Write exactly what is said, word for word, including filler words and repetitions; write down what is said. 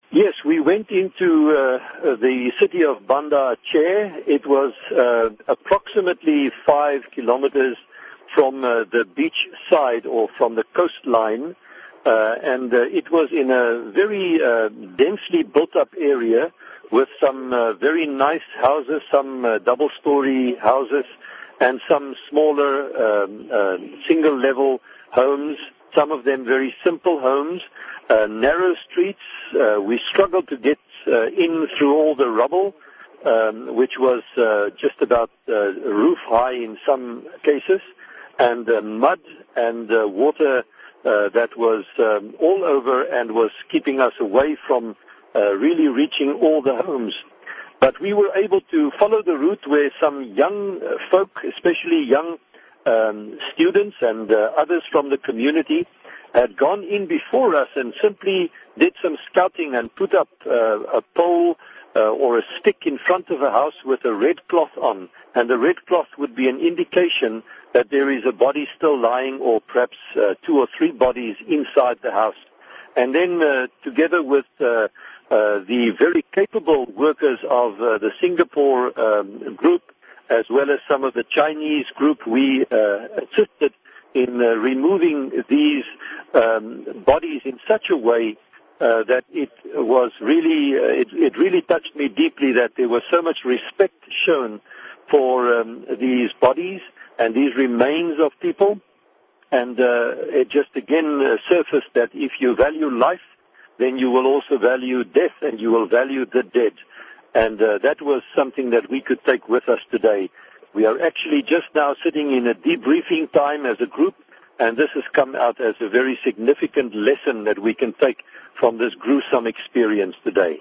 Yes, we went into uh, the city of Banda Aceh. It was uh, approximately five kilometers from uh, the beach side or from the coastline, uh, and uh, it was in a very uh, densely built-up area with some uh, very nice houses, some uh, double-story houses, and some smaller um, uh, single-level homes, some of them very simple homes, uh, narrow streets. Uh, we struggled to get uh, in through all the rubble, um, which was uh, just about uh, roof high in some cases, and uh, mud and uh, water uh, that was um, all over and was keeping us away from uh, really reaching all the homes. But we were able to follow the route where some young folk, especially young um, students and uh, others from the community, had gone in before us and simply did some scouting and put up uh, a pole uh, or a stick in front of a house with a red cloth on. And the red cloth would be an indication that there is a body still lying, or perhaps uh, two or three bodies inside the house. And then uh, together with uh, uh, the very capable workers of uh, the Singapore um, group, as well as some of the Chinese group, we uh, assisted in uh, removing these um, bodies in such a way uh, that it was really, uh, it, it really touched me deeply that there was so much respect shown for um, these bodies and these remains of people. And uh, it just again uh, surfaced that if you value life, then you will also value death and you will value the dead. And uh, that was something that we could take with us today. We are actually just now sitting in a debriefing time as a group, and this has come out as a very significant lesson that we can take from this gruesome experience today.